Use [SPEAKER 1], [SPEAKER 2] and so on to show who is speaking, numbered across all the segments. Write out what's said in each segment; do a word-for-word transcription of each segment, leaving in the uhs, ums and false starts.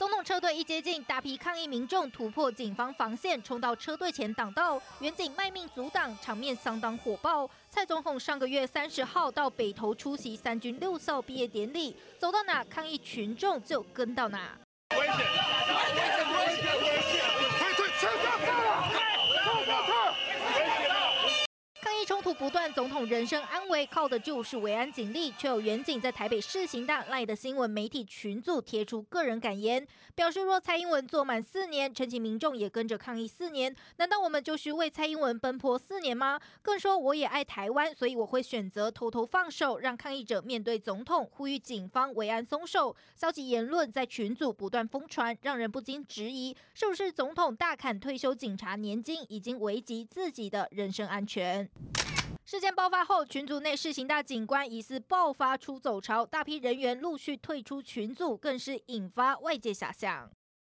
[SPEAKER 1] 总统车队一接近，大批抗议民众突破警方防线，冲到车队前挡道，远警卖命阻挡，场面相当火爆。蔡总统上个月三十号到北投出席三军六校毕业典礼，走到哪抗议群众就跟到哪。
[SPEAKER 2] 危险！危险！危险！危险！退退撤撤撤了！撤撤撤！危险！
[SPEAKER 1] 抗议冲突不断，总统人身安危靠的就是维安警力，却有远警在台北市行大赖的新闻媒体群组贴出个人感言，表示若蔡英文做满四年，陈情民众也跟着抗议四年，难道我们就需为蔡英文奔波四年吗？更说我也爱台湾，所以我会选择偷偷放手，让抗议者面对总统，呼吁警方维安松手。消极言论在群组不断疯传，让人不禁质疑，是不是总统大砍退休警察年金，已经危及自己的人身安全？事件爆发后，群组内市刑大警官疑似爆发出走潮，大批人员陆续退出群组，更是引发外界遐想。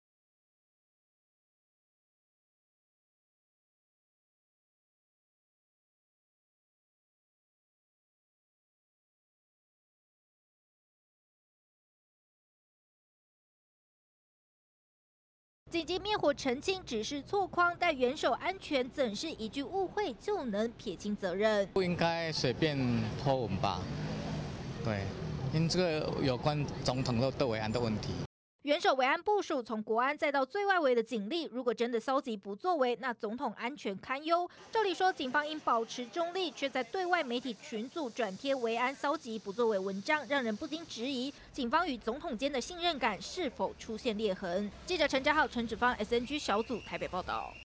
[SPEAKER 1] 紧急灭火澄清只是错框，但元首安全怎是一句误会就能撇清责任？
[SPEAKER 3] 不应该随便泼文吧？对，因为这个有关总统的维安的问题。
[SPEAKER 1] 元首维安部署从国安再到最外围的警力，如果真的消极不作为，那总统安全堪忧。照理说，警方应保持中立，却在对外媒体群组转贴维安消极不作为文章，让人不禁质疑警方与总统间的信任感是否出现裂痕。记者陈家浩、陈芷芳 S N G 小组台北报道。